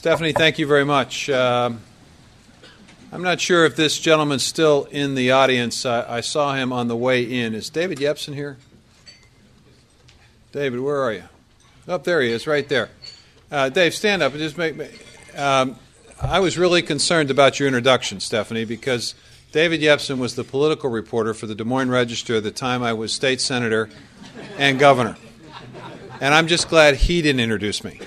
Stephanie, thank you very much. I'm not sure if this gentleman's still in the audience. I saw him on the way in. Is David Yepsen here? David, where are you? Oh, there he is, right there. Dave, stand up and just make me... I was really concerned about your introduction, Stephanie, because David Yepsen was the political reporter for the Des Moines Register at the time I was state senator and governor. And I'm just glad he didn't introduce me.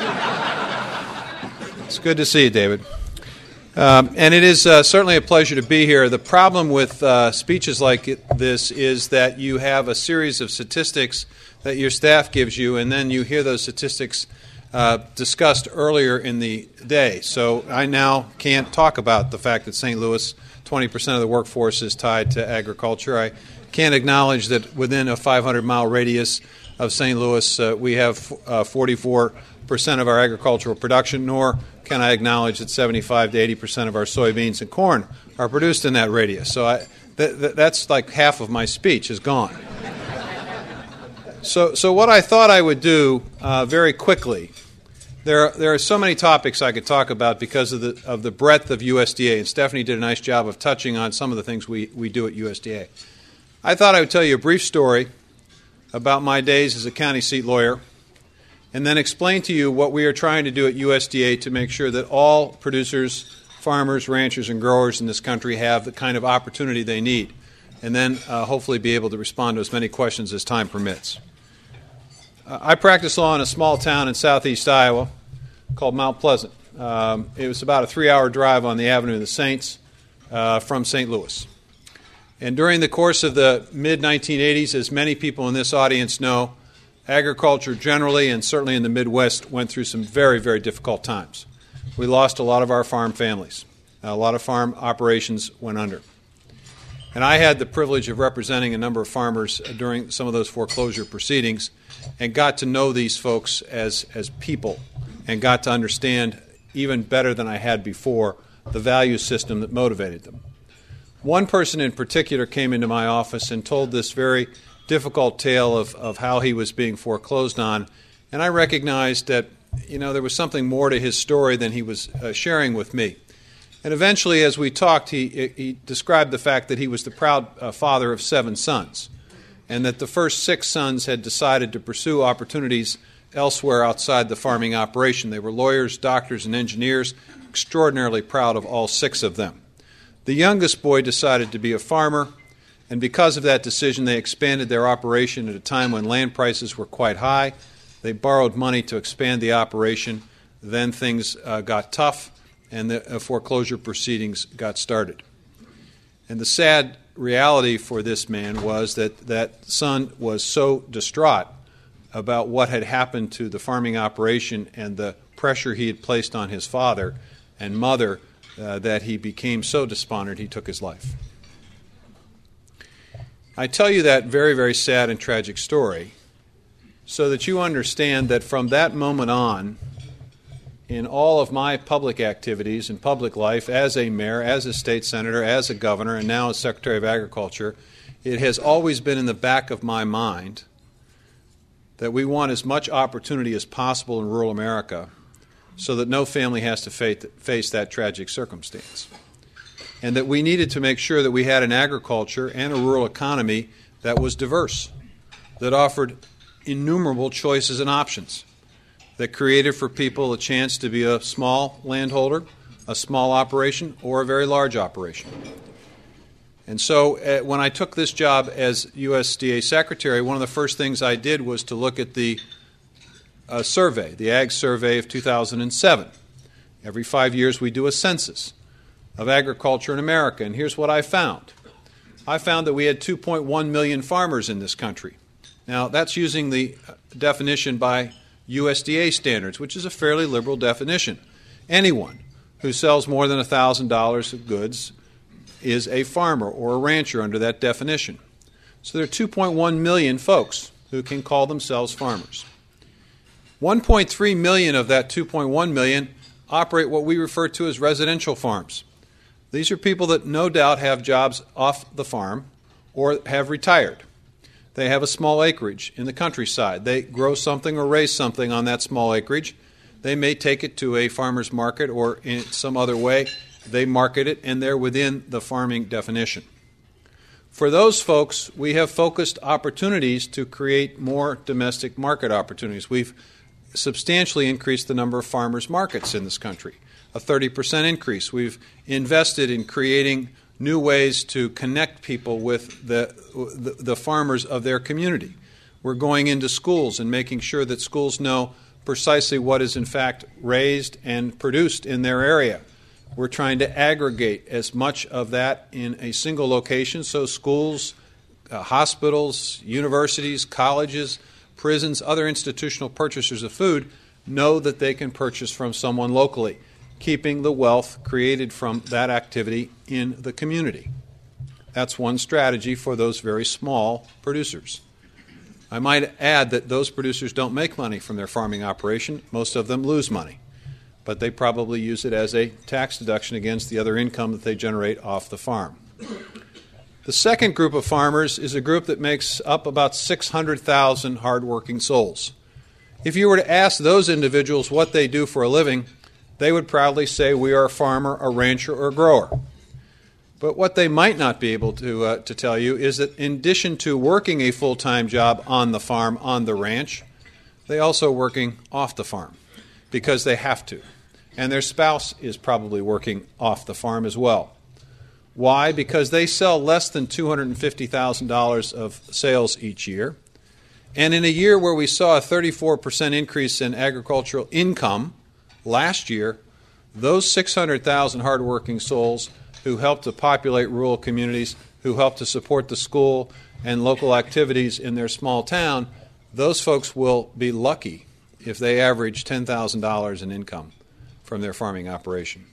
It's good to see you, David. And it is certainly a pleasure to be here. The problem with speeches like this is that you have a series of statistics that your staff gives you, and then you hear those statistics discussed earlier in the day. So I now can't talk about the fact that St. Louis, 20% of the workforce is tied to agriculture. I can't acknowledge that within a 500-mile radius of St. Louis we have 44% of our agricultural production, nor can I acknowledge that 75 to 80% of our soybeans and corn are produced in that radius. So that's like half of my speech is gone. So what I thought I would do very quickly, there are so many topics I could talk about because of the breadth of USDA, and Stephanie did a nice job of touching on some of the things we do at USDA. I thought I would tell you a brief story about my days as a county seat lawyer, and then explain to you what we are trying to do at USDA to make sure that all producers, farmers, ranchers, and growers in this country have the kind of opportunity they need, and then hopefully be able to respond to as many questions as time permits. I practice law in a small town in southeast Iowa called Mount Pleasant. It was about a 3-hour drive on the Avenue of the Saints from St. Louis. And during the course of the mid-1980s, as many people in this audience know, agriculture generally and certainly in the Midwest went through some very, very difficult times. We lost a lot of our farm families. A lot of farm operations went under. And I had the privilege of representing a number of farmers during some of those foreclosure proceedings and got to know these folks as people and got to understand even better than I had before the value system that motivated them. One person in particular came into my office and told this very difficult tale of how he was being foreclosed on, and I recognized that there was something more to his story than he was sharing with me. And eventually, as we talked, he described the fact that he was the proud father of 7 sons, and that the first 6 sons had decided to pursue opportunities elsewhere outside the farming operation. They were lawyers, doctors, and engineers, extraordinarily proud of all 6 of them. The youngest boy decided to be a farmer, and because of that decision, they expanded their operation at a time when land prices were quite high. They borrowed money to expand the operation. Then things got tough, and the foreclosure proceedings got started. And the sad reality for this man was that son was so distraught about what had happened to the farming operation and the pressure he had placed on his father and mother that he became so despondent he took his life. I tell you that very, very sad and tragic story so that you understand that from that moment on, in all of my public activities and public life as a mayor, as a state senator, as a governor, and now as Secretary of Agriculture, it has always been in the back of my mind that we want as much opportunity as possible in rural America so that no family has to face that tragic circumstance. And that we needed to make sure that we had an agriculture and a rural economy that was diverse, that offered innumerable choices and options, that created for people a chance to be a small landholder, a small operation, or a very large operation. And so when I took this job as USDA Secretary, one of the first things I did was to look at the survey, the Ag Survey of 2007. Every 5 years we do a census of agriculture in America, and here's what I found. I found that we had 2.1 million farmers in this country. Now, that's using the definition by USDA standards, which is a fairly liberal definition. Anyone who sells more than $1,000 of goods is a farmer or a rancher under that definition. So there are 2.1 million folks who can call themselves farmers. 1.3 million of that 2.1 million operate what we refer to as residential farms. These are people that no doubt have jobs off the farm or have retired. They have a small acreage in the countryside. They grow something or raise something on that small acreage. They may take it to a farmer's market or in some other way. They market it, and they're within the farming definition. For those folks, we have focused opportunities to create more domestic market opportunities. We've substantially increased the number of farmers markets in this country, a 30% increase. We've invested in creating new ways to connect people with the farmers of their community. We're going into schools and making sure that schools know precisely what is in fact raised and produced in their area. We're trying to aggregate as much of that in a single location so schools, hospitals, universities, colleges, prisons, other institutional purchasers of food know that they can purchase from someone locally, keeping the wealth created from that activity in the community. That's one strategy for those very small producers. I might add that those producers don't make money from their farming operation. Most of them lose money, but they probably use it as a tax deduction against the other income that they generate off the farm. The second group of farmers is a group that makes up about 600,000 hardworking souls. If you were to ask those individuals what they do for a living, they would proudly say, we are a farmer, a rancher, or a grower. But what they might not be able to tell you is that in addition to working a full-time job on the farm, on the ranch, they also working off the farm because they have to. And their spouse is probably working off the farm as well. Why? Because they sell less than $250,000 of sales each year. And in a year where we saw a 34% increase in agricultural income last year, those 600,000 hardworking souls who help to populate rural communities, who help to support the school and local activities in their small town, those folks will be lucky if they average $10,000 in income from their farming operation.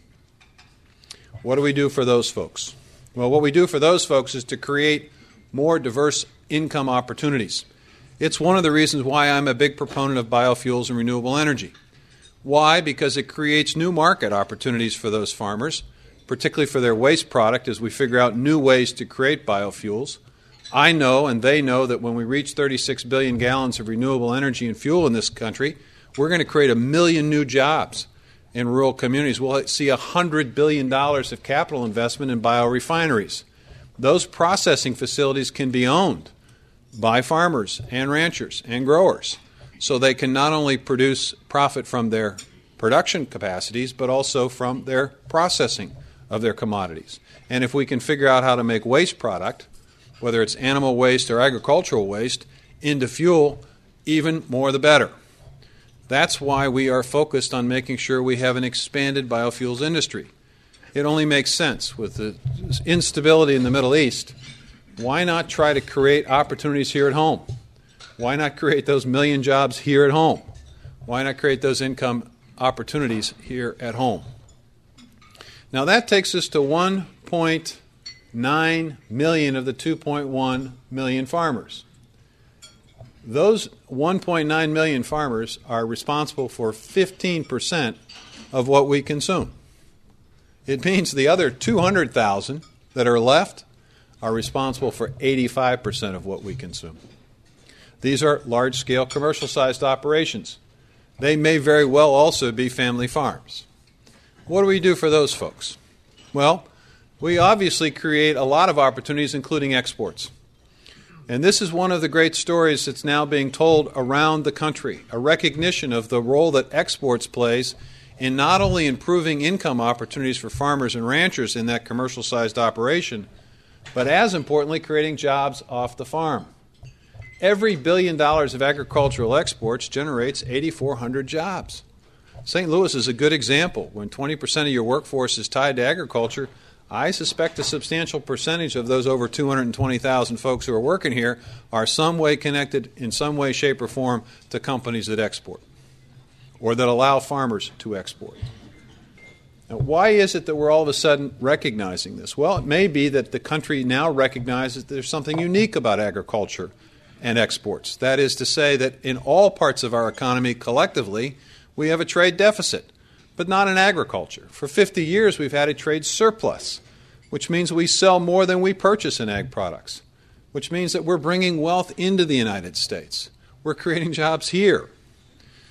What do we do for those folks? Well, what we do for those folks is to create more diverse income opportunities. It's one of the reasons why I'm a big proponent of biofuels and renewable energy. Why? Because it creates new market opportunities for those farmers, particularly for their waste product as we figure out new ways to create biofuels. I know and they know that when we reach 36 billion gallons of renewable energy and fuel in this country, we're going to create 1 million new jobs in rural communities. We'll see $100 billion of capital investment in biorefineries. Those processing facilities can be owned by farmers and ranchers and growers, so they can not only produce profit from their production capacities, but also from their processing of their commodities. And if we can figure out how to make waste product, whether it's animal waste or agricultural waste, into fuel, even more the better. That's why we are focused on making sure we have an expanded biofuels industry. It only makes sense. With the instability in the Middle East, why not try to create opportunities here at home? Why not create those 1 million jobs here at home? Why not create those income opportunities here at home? Now that takes us to 1.9 million of the 2.1 million farmers. Those 1.9 million farmers are responsible for 15% of what we consume. It means the other 200,000 that are left are responsible for 85% of what we consume. These are large-scale commercial-sized operations. They may very well also be family farms. What do we do for those folks? Well, we obviously create a lot of opportunities, including exports. And this is one of the great stories that's now being told around the country, a recognition of the role that exports plays in not only improving income opportunities for farmers and ranchers in that commercial-sized operation, but as importantly, creating jobs off the farm. Every $1 billion of agricultural exports generates 8,400 jobs. St. Louis is a good example. When 20% of your workforce is tied to agriculture, I suspect a substantial percentage of those over 220,000 folks who are working here are some way connected in some way, shape, or form to companies that export or that allow farmers to export. Now, why is it that we're all of a sudden recognizing this? Well, it may be that the country now recognizes there's something unique about agriculture and exports. That is to say that in all parts of our economy collectively, we have a trade deficit, but not in agriculture. For 50 years, we've had a trade surplus, which means we sell more than we purchase in ag products, which means that we're bringing wealth into the United States. We're creating jobs here.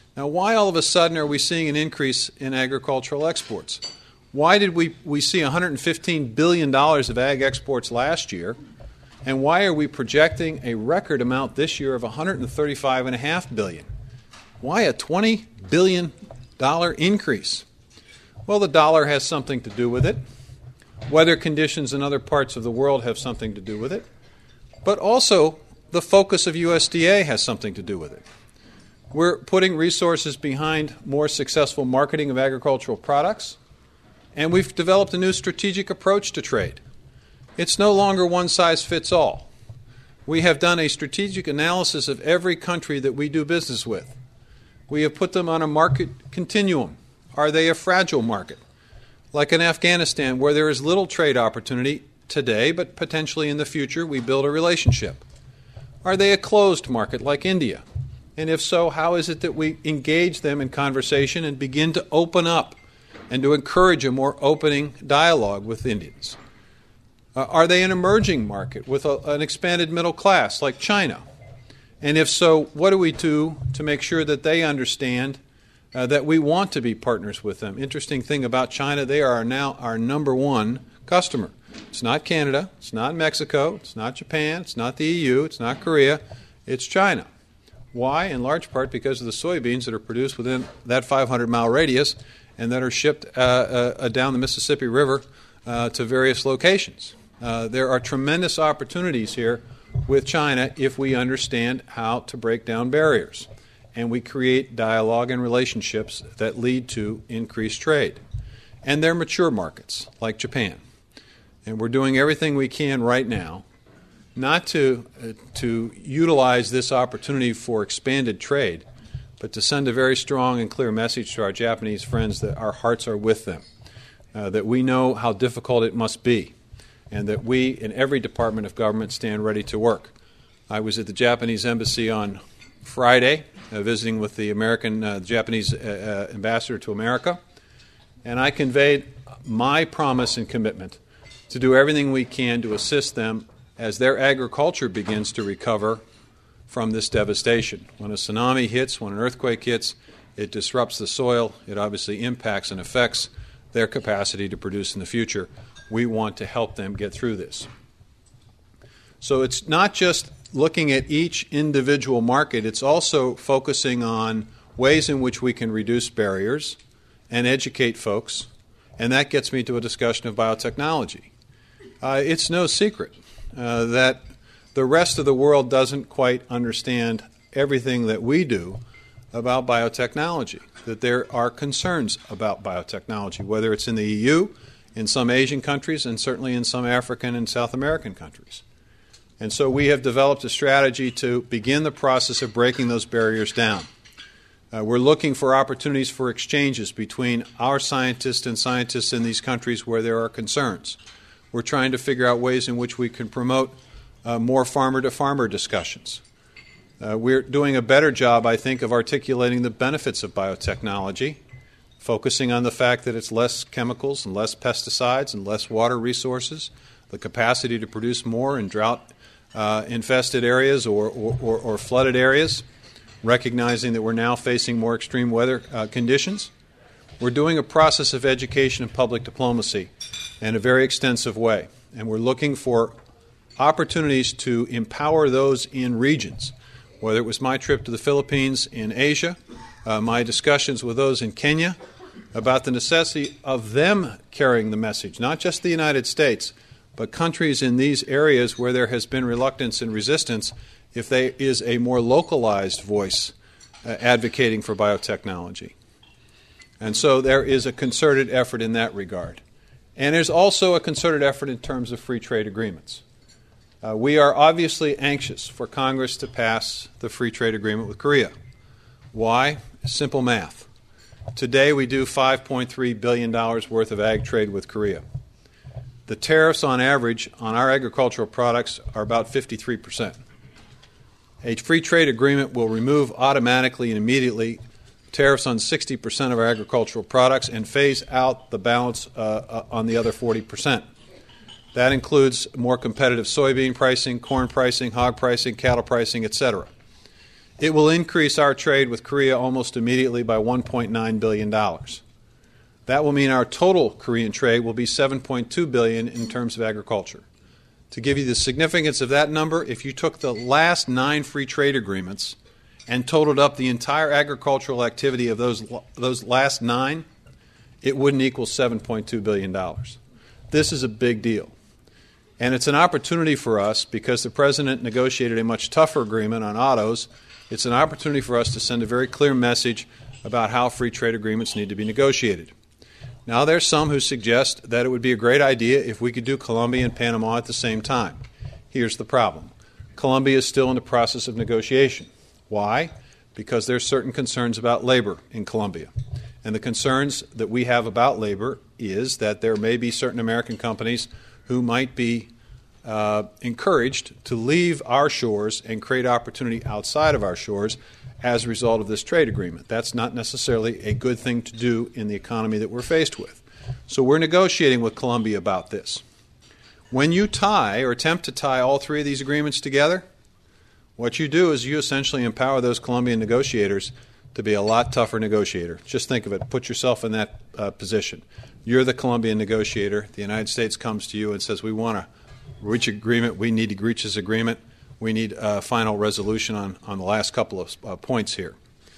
Now, why all of a sudden are we seeing an increase in agricultural exports? Why did we see $115 billion of ag exports last year? And why are we projecting a record amount this year of $135.5 billion? Why a $20 billion increase? Well, the dollar has something to do with it. Weather conditions in other parts of the world have something to do with it. But also, the focus of USDA has something to do with it. We're putting resources behind more successful marketing of agricultural products, and we've developed a new strategic approach to trade. It's no longer one size fits all. We have done a strategic analysis of every country that we do business with. We have put them on a market continuum. Are they a fragile market? Like in Afghanistan, where there is little trade opportunity today, but potentially in the future we build a relationship. Are they a closed market like India? And if so, how is it that we engage them in conversation and begin to open up and to encourage a more opening dialogue with Indians? Are they an emerging market with an expanded middle class like China? And if so, what do we do to make sure that they understand that we want to be partners with them? Interesting thing about China, they are now our number one customer. It's not Canada, it's not Mexico, it's not Japan, it's not the EU, it's not Korea, it's China. Why? In large part because of the soybeans that are produced within that 500-mile radius and that are shipped down the Mississippi River to various locations. There are tremendous opportunities here with China if we understand how to break down barriers and we create dialogue and relationships that lead to increased trade. And they're mature markets like Japan. And we're doing everything we can right now not to utilize this opportunity for expanded trade, but to send a very strong and clear message to our Japanese friends that our hearts are with them, that we know how difficult it must be, and that we in every department of government stand ready to work. I was at the Japanese embassy on Friday, visiting with the Japanese ambassador to America, and I conveyed my promise and commitment to do everything we can to assist them as their agriculture begins to recover from this devastation. When a tsunami hits, when an earthquake hits, it disrupts the soil. It obviously impacts and affects their capacity to produce in the future. We want to help them get through this. So it's not just looking at each individual market, it's also focusing on ways in which we can reduce barriers and educate folks, and that gets me to a discussion of biotechnology. It's no secret that the rest of the world doesn't quite understand everything that we do about biotechnology, that there are concerns about biotechnology, whether it's in the EU, in some Asian countries, and certainly in some African and South American countries. And so we have developed a strategy to begin the process of breaking those barriers down. We're looking for opportunities for exchanges between our scientists and scientists in these countries where there are concerns. We're trying to figure out ways in which we can promote more farmer-to-farmer discussions. We're doing a better job, I think, of articulating the benefits of biotechnology, focusing on the fact that it's less chemicals and less pesticides and less water resources, the capacity to produce more in drought-infested areas or flooded areas, recognizing that we're now facing more extreme weather conditions. We're doing a process of education and public diplomacy in a very extensive way, and we're looking for opportunities to empower those in regions, whether it was my trip to the Philippines in Asia, my discussions with those in Kenya about the necessity of them carrying the message, not just the United States, but countries in these areas where there has been reluctance and resistance, if there is a more localized voice advocating for biotechnology. And so there is a concerted effort in that regard. And there's also a concerted effort in terms of free trade agreements. We are obviously anxious for Congress to pass the free trade agreement with Korea. Why? Simple math. Today we do $5.3 billion worth of ag trade with Korea. The tariffs on average on our agricultural products are about 53%. A free trade agreement will remove automatically and immediately tariffs on 60% of our agricultural products and phase out the balance on the other 40%. That includes more competitive soybean pricing, corn pricing, hog pricing, cattle pricing, etc. It will increase our trade with Korea almost immediately by $1.9 billion. That will mean our total Korean trade will be $7.2 billion in terms of agriculture. To give you the significance of that number, if you took the last 9 free trade agreements and totaled up the entire agricultural activity of those last 9, it wouldn't equal $7.2 billion. This is a big deal. And it's an opportunity for us because the President negotiated a much tougher agreement on autos. It's an opportunity for us to send a very clear message about how free trade agreements need to be negotiated. Now, there's some who suggest that it would be a great idea if we could do Colombia and Panama at the same time. Here's the problem. Colombia is still in the process of negotiation. Why? Because there's certain concerns about labor in Colombia. And the concerns that we have about labor is that there may be certain American companies who might be encouraged to leave our shores and create opportunity outside of our shores as a result of this trade agreement. That's not necessarily a good thing to do in the economy that we're faced with. So we're negotiating with Colombia about this. When you tie or attempt to tie all 3 of these agreements together, what you do is you essentially empower those Colombian negotiators to be a lot tougher negotiator. Just think of it. Put yourself in that position. You're the Colombian negotiator. The United States comes to you and says, we want to reach agreement. We need to reach this agreement. We need a final resolution on the last couple of points here.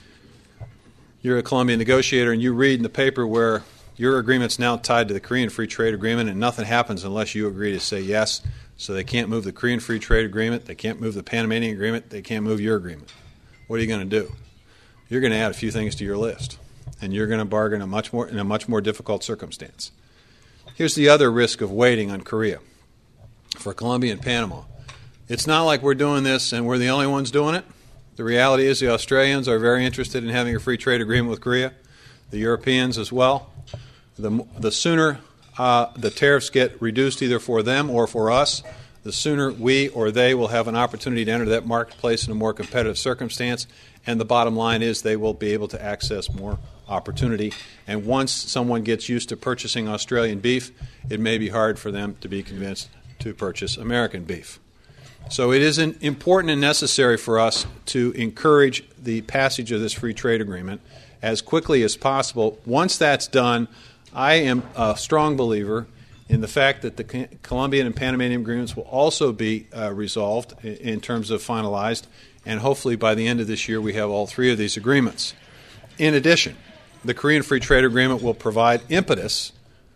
You're a Colombian negotiator, and you read in the paper where your agreement's now tied to the Korean Free Trade Agreement, and nothing happens unless you agree to say yes. So they can't move the Korean Free Trade Agreement. They can't move the Panamanian Agreement. They can't move your agreement. What are you going to do? You're going to add a few things to your list, and you're going to bargain in a much more difficult circumstance. Here's the other risk of waiting on Korea for Colombia and Panama. It's not like we're doing this and we're the only ones doing it. The reality is the Australians are very interested in having a free trade agreement with Korea, the Europeans as well. The sooner the tariffs get reduced either for them or for us, the sooner we or they will have an opportunity to enter that marketplace in a more competitive circumstance. And the bottom line is they will be able to access more opportunity. And once someone gets used to purchasing Australian beef, it may be hard for them to be convinced to purchase American beef. So it is important and necessary for us to encourage the passage of this free trade agreement as quickly as possible. Once that's done, I am a strong believer in the fact that the Colombian and Panamanian agreements will also be resolved in terms of finalized, and hopefully by the end of this year we have all 3 of these agreements. In addition, the Korean Free Trade Agreement will provide impetus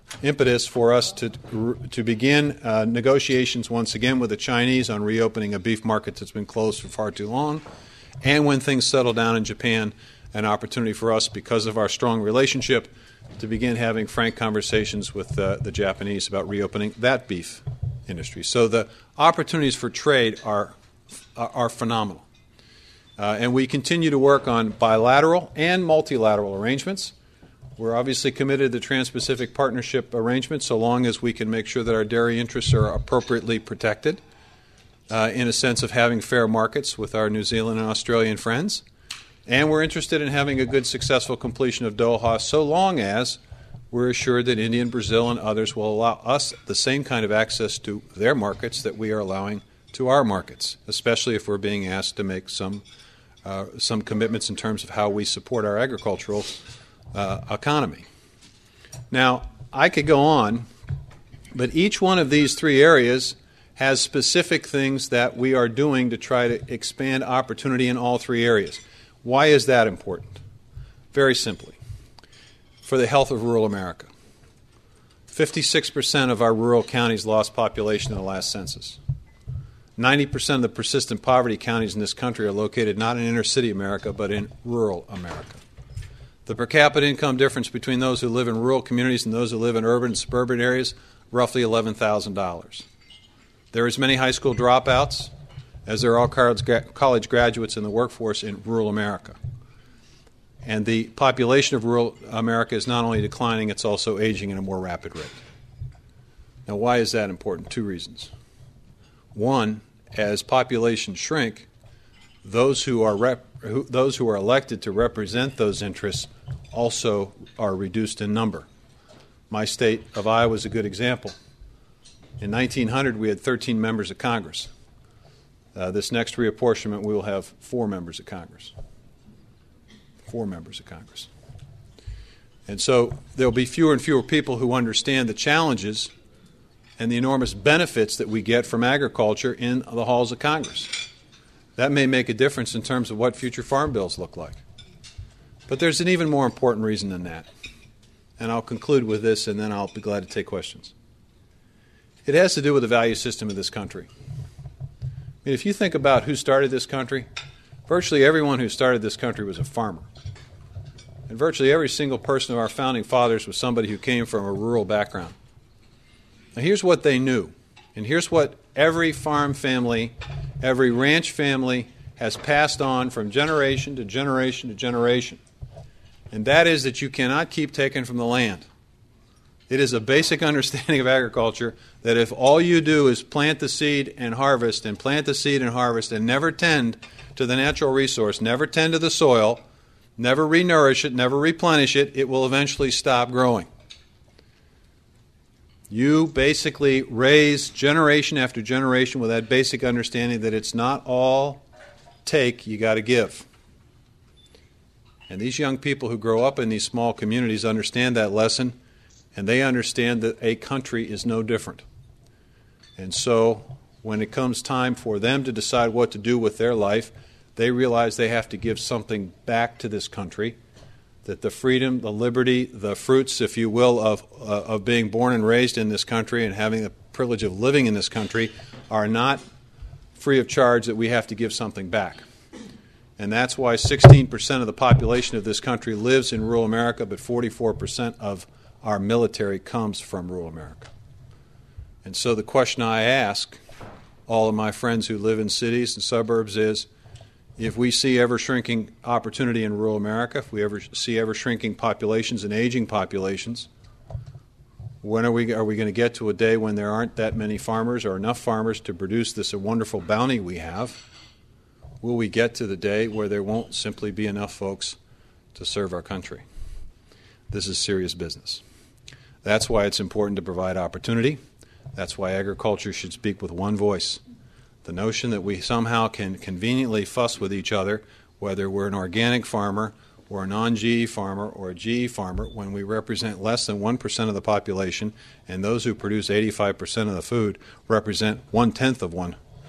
for us to begin negotiations once again with the Chinese on reopening a beef market that's been closed for far too long, and when things settle down in Japan, an opportunity for us, because of our strong relationship, to begin having frank conversations with the Japanese about reopening that beef industry. So the opportunities for trade are phenomenal. And we continue to work on bilateral and multilateral arrangements. We're obviously committed to the Trans-Pacific Partnership Arrangement so long as we can make sure that our dairy interests are appropriately protected in a sense of having fair markets with our New Zealand and Australian friends. And we're interested in having a good, successful completion of Doha so long as we're assured that India and Brazil and others will allow us the same kind of access to their markets that we are allowing to our markets, especially if we're being asked to make some commitments in terms of how we support our agricultural economy. Now, I could go on, but each one of these 3 areas has specific things that we are doing to try to expand opportunity in all 3 areas. Why is that important? Very simply, for the health of rural America. 56% of our rural counties lost population in the last census. 90% of the persistent poverty counties in this country are located not in inner city America, but in rural America. The per capita income difference between those who live in rural communities and those who live in urban and suburban areas, roughly $11,000. There are as many high school dropouts as there are college graduates in the workforce in rural America. And the population of rural America is not only declining, it's also aging at a more rapid rate. Now, why is that important? 2 reasons. One, as populations shrink, those who are elected to represent those interests also are reduced in number. My state of Iowa is a good example. In 1900, we had 13 members of Congress. This next reapportionment, we will have 4 members of Congress. 4 members of Congress. And so there will be fewer and fewer people who understand the challenges and the enormous benefits that we get from agriculture in the halls of Congress. That may make a difference in terms of what future farm bills look like. But there's an even more important reason than that. And I'll conclude with this, and then I'll be glad to take questions. It has to do with the value system of this country. I mean, if you think about who started this country, virtually everyone who started this country was a farmer. And virtually every single person of our founding fathers was somebody who came from a rural background. Now, here's what they knew, and here's what every farm family, every ranch family has passed on from generation to generation to generation. And that is that you cannot keep taking from the land. It is a basic understanding of agriculture that if all you do is plant the seed and harvest and plant the seed and harvest and never tend to the natural resource, never tend to the soil, never re-nourish it, never replenish it, it will eventually stop growing. You basically raise generation after generation with that basic understanding that it's not all take, you got to give. And these young people who grow up in these small communities understand that lesson, and they understand that a country is no different. And so when it comes time for them to decide what to do with their life, they realize they have to give something back to this country, that the freedom, the liberty, the fruits, if you will, of being born and raised in this country and having the privilege of living in this country are not free of charge, that we have to give something back. And that's why 16% of the population of this country lives in rural America, but 44% of our military comes from rural America. And so the question I ask all of my friends who live in cities and suburbs is, if we see ever-shrinking opportunity in rural America, if we ever see ever-shrinking populations and aging populations, when are we going to get to a day when there aren't that many farmers or enough farmers to produce this wonderful bounty we have? Will we get to the day where there won't simply be enough folks to serve our country? This is serious business. That's why it's important to provide opportunity. That's why agriculture should speak with one voice. The notion that we somehow can conveniently fuss with each other, whether we're an organic farmer or a non-GE farmer or a GE farmer, when we represent less than 1% of the population, and those who produce 85% of the food represent 1/10 of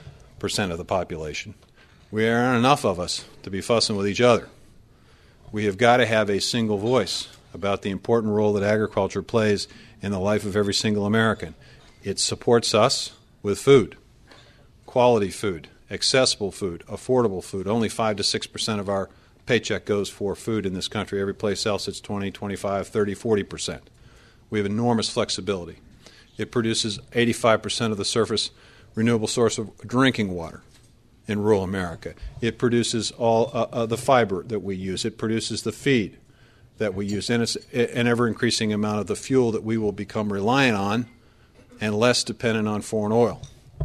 1% of the population. We aren't enough of us to be fussing with each other. We have got to have a single voice about the important role that agriculture plays in the life of every single American. It supports us with food. Quality food, accessible food, affordable food. Only 5 to 6% of our paycheck goes for food in this country. Every place else it's 20, 25, 30, 40%. We have enormous flexibility. It produces 85% of the surface renewable source of drinking water in rural America. It produces all the fiber that we use. It produces the feed that we use. And it's an ever-increasing amount of the fuel that we will become reliant on and less dependent on foreign oil.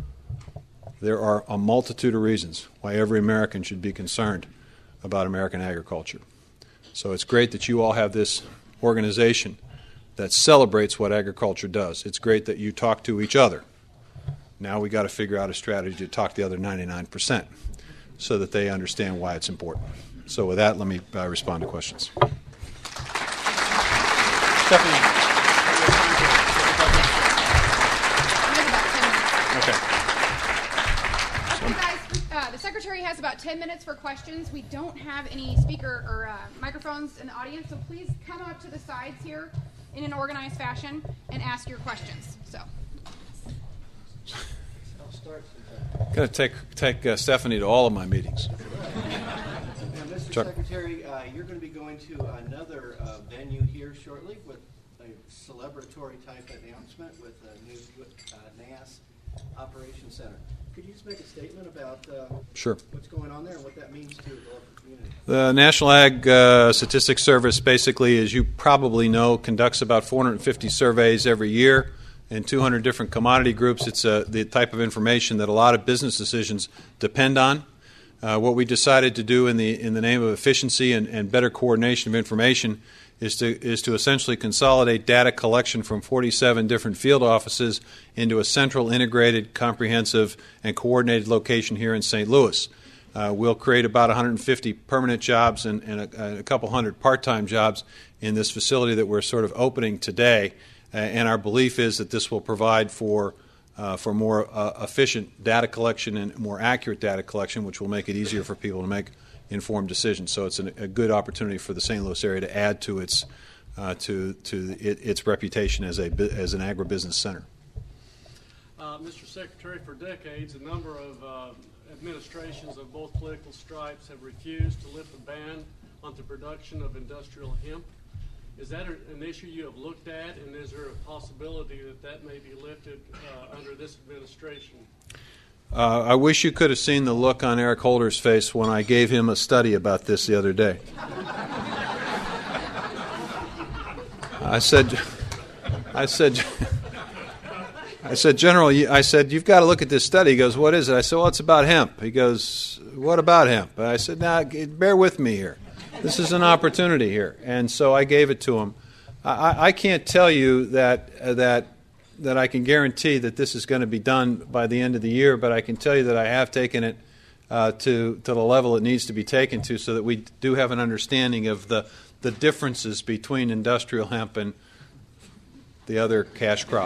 There are a multitude of reasons why every American should be concerned about American agriculture. So it's great that you all have this organization that celebrates what agriculture does. It's great that you talk to each other. Now we got to figure out a strategy to talk to the other 99% so that they understand why it's important. So with that, let me respond to questions. Stephanie. Okay. The Secretary has about 10 minutes for questions. We don't have any speaker or microphones in the audience, so please come up to the sides here in an organized fashion and ask your questions. So, I'm going to take Stephanie to all of my meetings. Now, Mr. Chuck. Secretary, you're going to be going to another venue here shortly with a celebratory type announcement with a new NASS Operations Center. Could you just make a statement about Sure. what's going on there and what that means to the local community? The National Ag Statistics Service basically, as you probably know, conducts about 450 surveys every year in 200 different commodity groups. It's the type of information that a lot of business decisions depend on. What we decided to do in the name of efficiency and better coordination of information is to essentially consolidate data collection from 47 different field offices into a central, integrated, comprehensive, and coordinated location here in St. Louis. We'll create about 150 permanent jobs and a couple hundred part-time jobs in this facility that we're sort of opening today. And our belief is that this will provide for more efficient data collection and more accurate data collection, which will make it easier for people to make informed decisions. So it's a good opportunity for the St. Louis area to add to its reputation as an agribusiness center. Mr. Secretary, for decades, a number of administrations of both political stripes have refused to lift the ban on the production of industrial hemp. Is that an issue you have looked at, and is there a possibility that may be lifted under this administration? I wish you could have seen the look on Eric Holder's face when I gave him a study about this the other day. I said, General, you've got to look at this study. He goes, what is it? I said, well, it's about hemp. He goes, what about hemp? I said, now, bear with me here. This is an opportunity here. And so I gave it to him. I can't tell you that I can guarantee that this is going to be done by the end of the year, but I can tell you that I have taken it to the level it needs to be taken to, so that we do have an understanding of the differences between industrial hemp and the other cash crop.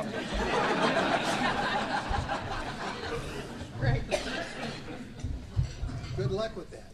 Greg. Good luck with that.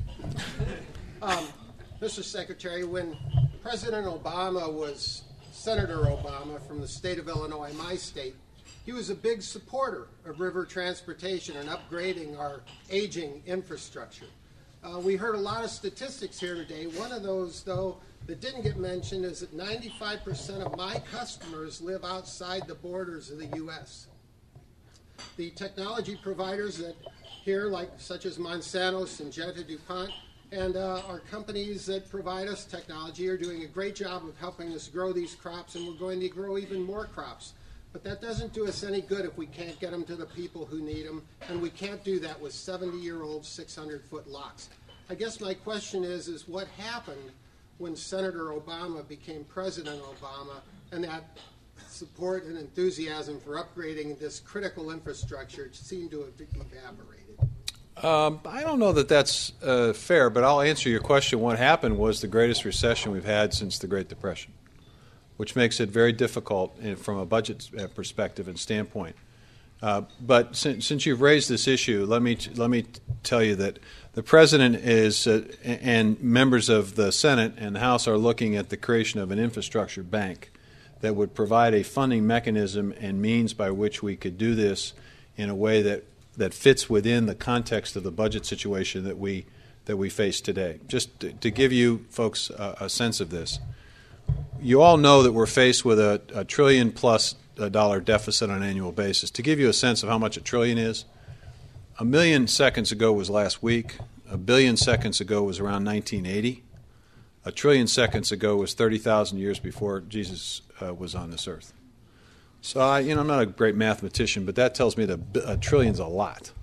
Mr. Secretary, when President Obama was Senator Obama from the state of Illinois, my state, he was a big supporter of river transportation and upgrading our aging infrastructure. We heard a lot of statistics here today. One of those, though, that didn't get mentioned is that 95% of my customers live outside the borders of the U.S. The technology providers that here, such as Monsanto, Syngenta, DuPont, and our companies that provide us technology are doing a great job of helping us grow these crops, and we're going to grow even more crops. But that doesn't do us any good if we can't get them to the people who need them, and we can't do that with 70-year-old 600-foot locks. I guess my question is what happened when Senator Obama became President Obama, and that support and enthusiasm for upgrading this critical infrastructure seemed to have evaporated? I don't know that that's fair, but I'll answer your question. What happened was the greatest recession we've had since the Great Depression, which makes it very difficult from a budget perspective and standpoint. But since you've raised this issue, let me tell you that the President is and members of the Senate and the House are looking at the creation of an infrastructure bank that would provide a funding mechanism and means by which we could do this in a way that fits within the context of the budget situation that we face today. Just to give you folks a sense of this, you all know that we're faced with a $1 trillion+ deficit on an annual basis. To give you a sense of how much $1 trillion is, 1 million seconds ago was last week. 1 billion seconds ago was around 1980. 1 trillion seconds ago was 30,000 years before Jesus was on this earth. So I'm not a great mathematician, but that tells me that $1 trillion's a lot.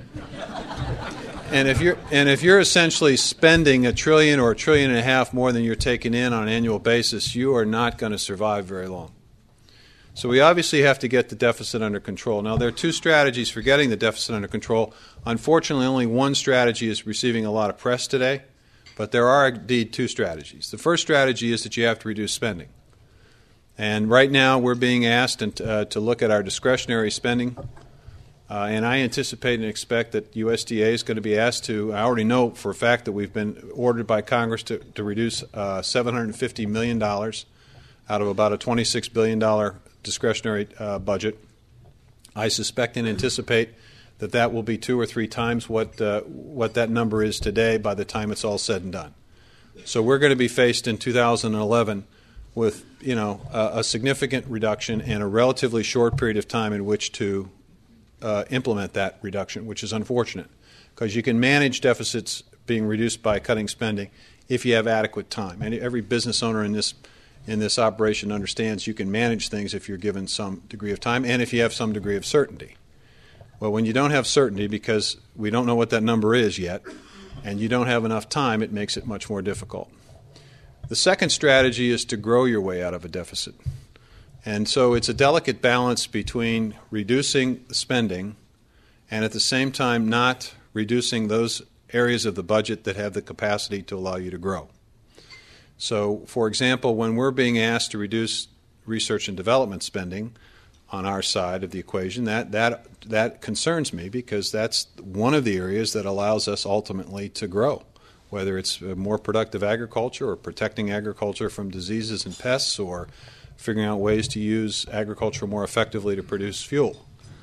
And if you're essentially spending $1 trillion or $1.5 trillion more than you're taking in on an annual basis, you are not going to survive very long. So we obviously have to get the deficit under control. Now, there are two strategies for getting the deficit under control. Unfortunately, only one strategy is receiving a lot of press today, but there are indeed two strategies. The first strategy is that you have to reduce spending. And right now we're being asked to look at our discretionary spending, and I anticipate and expect that USDA is going to be asked to. I already know for a fact that we've been ordered by Congress to reduce $750 million out of about a $26 billion discretionary budget. I suspect and anticipate that will be 2 or 3 times what that number is today by the time it's all said and done. So we're going to be faced in 2011 with a significant reduction and a relatively short period of time in which to implement that reduction, which is unfortunate because you can manage deficits being reduced by cutting spending if you have adequate time. And every business owner in this operation understands you can manage things if you're given some degree of time and if you have some degree of certainty. Well, when you don't have certainty because we don't know what that number is yet and you don't have enough time, it makes it much more difficult. The second strategy is to grow your way out of a deficit. And so it's a delicate balance between reducing spending and at the same time not reducing those areas of the budget that have the capacity to allow you to grow. So, for example, when we're being asked to reduce research and development spending on our side of the equation, that concerns me because that's one of the areas that allows us ultimately to grow, whether it's more productive agriculture or protecting agriculture from diseases and pests or figuring out ways to use agriculture more effectively to produce fuel.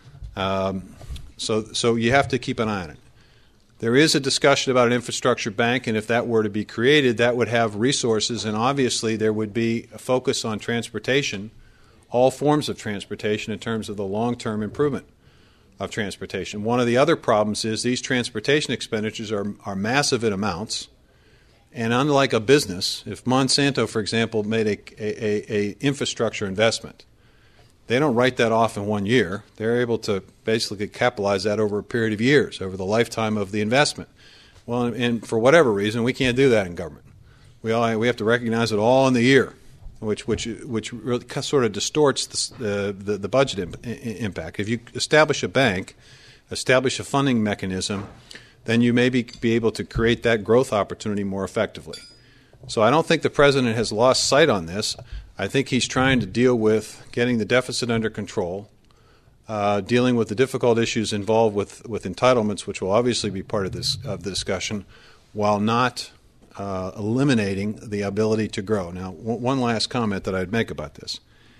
So you have to keep an eye on it. There is a discussion about an infrastructure bank, and if that were to be created, that would have resources, and obviously there would be a focus on transportation, all forms of transportation in terms of the long-term improvement of transportation. One of the other problems is these transportation expenditures are massive in amounts, and unlike a business, if Monsanto, for example, made a infrastructure investment, they don't write that off in 1 year. They're able to basically capitalize that over a period of years, over the lifetime of the investment. Well, and for whatever reason, we can't do that in government. We have to recognize it all in the year, which really sort of distorts the budget impact. If you establish a bank, establish a funding mechanism, then you may be able to create that growth opportunity more effectively. So I don't think the president has lost sight on this. I think he's trying to deal with getting the deficit under control, dealing with the difficult issues involved with entitlements, which will obviously be part of the discussion, while not eliminating the ability to grow. Now, one last comment that I'd make about this.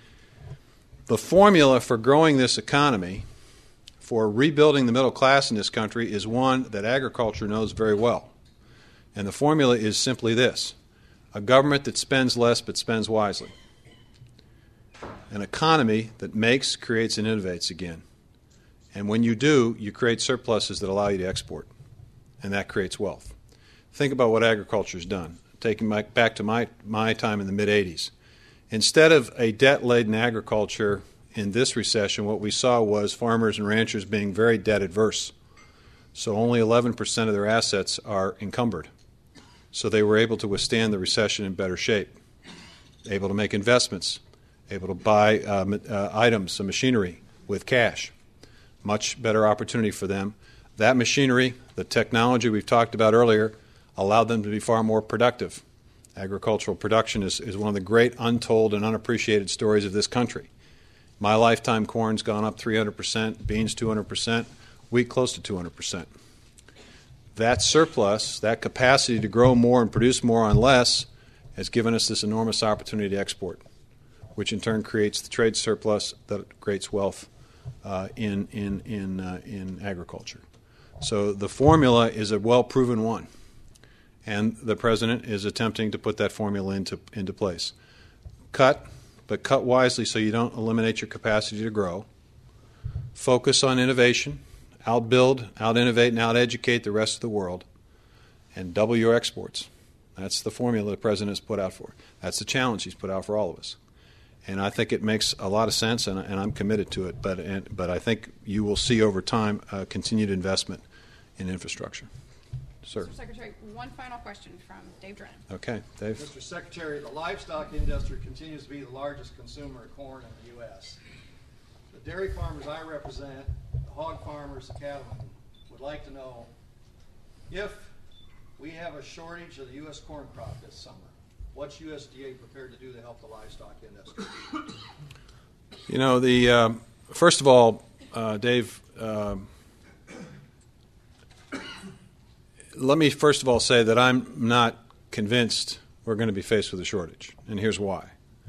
The formula for growing this economy, for rebuilding the middle class in this country, is one that agriculture knows very well. And the formula is simply this: a government that spends less but spends wisely. An economy that makes, creates, and innovates again. And when you do, you create surpluses that allow you to export. And that creates wealth. Think about what agriculture's done. Taking back to my time in the mid-'80s. Instead of a debt-laden agriculture in this recession, what we saw was farmers and ranchers being very debt-adverse. So only 11% of their assets are encumbered. So they were able to withstand the recession in better shape, able to make investments, able to buy items, some machinery with cash. Much better opportunity for them. That machinery, the technology we've talked about earlier, allowed them to be far more productive. Agricultural production is one of the great untold and unappreciated stories of this country. My lifetime, corn's gone up 300%, beans 200%, wheat close to 200%. That surplus, that capacity to grow more and produce more on less, has given us this enormous opportunity to export, which in turn creates the trade surplus that creates wealth in agriculture. So the formula is a well-proven one, and the president is attempting to put that formula into place. Cut, but cut wisely so you don't eliminate your capacity to grow. Focus on innovation. Outbuild, out-innovate, and out-educate the rest of the world, and double your exports. That's the formula the president has put out for. That's the challenge he's put out for all of us. And I think it makes a lot of sense, and I'm committed to it. But I think you will see over time continued investment in infrastructure. Sir. Mr. Secretary, one final question from Dave Drennan. Okay, Dave. Mr. Secretary, the livestock industry continues to be the largest consumer of corn in the U.S. The dairy farmers I represent, the hog farmers, the cattlemen, would like to know if we have a shortage of the U.S. corn crop this summer, what's USDA prepared to do to help the livestock industry? You know, first of all, Dave, let me first of all say that I'm not convinced we're going to be faced with a shortage, and here's why.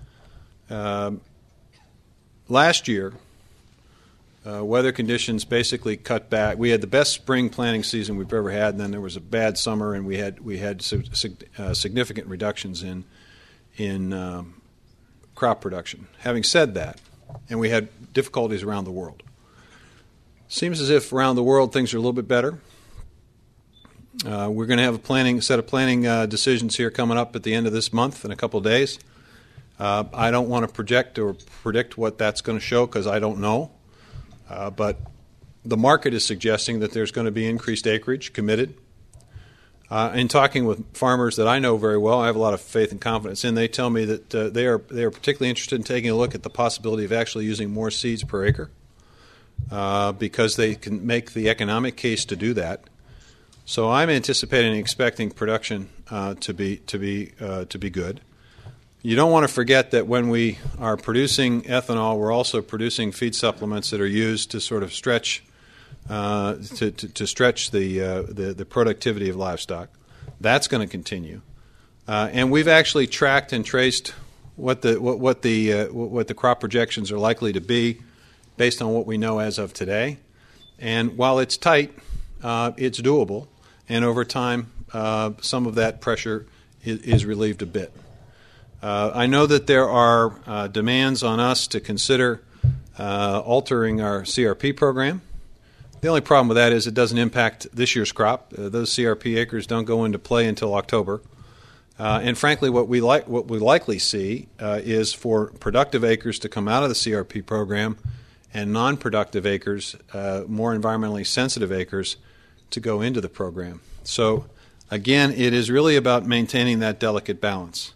Last year, weather conditions basically cut back. We had the best spring planting season we've ever had, and then there was a bad summer, and we had significant reductions in crop production. Having said that, and we had difficulties around the world. Seems as if around the world things are a little bit better. We're going to have a set of planning decisions here coming up at the end of this month in a couple of days. I don't want to project or predict what that's going to show because I don't know. But the market is suggesting that there's going to be increased acreage committed. In talking with farmers that I know very well, I have a lot of faith and confidence in. They tell me that they are particularly interested in taking a look at the possibility of actually using more seeds per acre because they can make the economic case to do that. So I'm anticipating and expecting production to be good. You don't want to forget that when we are producing ethanol, we're also producing feed supplements that are used to sort of stretch to stretch the productivity of livestock. That's going to continue, and we've actually tracked and traced what the crop projections are likely to be based on what we know as of today. And while it's tight, it's doable, and over time, some of that pressure is relieved a bit. I know that there are demands on us to consider altering our CRP program. The only problem with that is it doesn't impact this year's crop. Those CRP acres don't go into play until October. And frankly, what we likely see is for productive acres to come out of the CRP program and non-productive acres, more environmentally sensitive acres, to go into the program. So again, it is really about maintaining that delicate balance.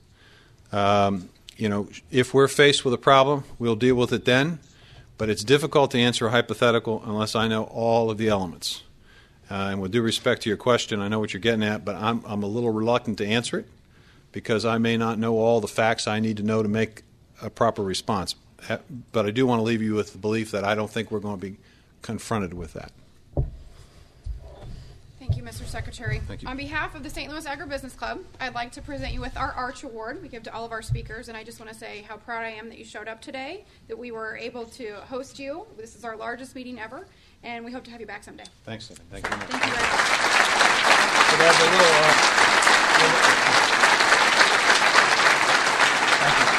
If we're faced with a problem, we'll deal with it then. But it's difficult to answer a hypothetical unless I know all of the elements. And with due respect to your question, I know what you're getting at, but I'm a little reluctant to answer it because I may not know all the facts I need to know to make a proper response. But I do want to leave you with the belief that I don't think we're going to be confronted with that. Thank you, Mr. Secretary. Thank you. On behalf of the St. Louis Agribusiness Club, I'd like to present you with our Arch Award we give to all of our speakers, and I just want to say how proud I am that you showed up today, that we were able to host you. This is our largest meeting ever, and we hope to have you back someday. Thanks, Stephen. Thank you very much. Thank you very much.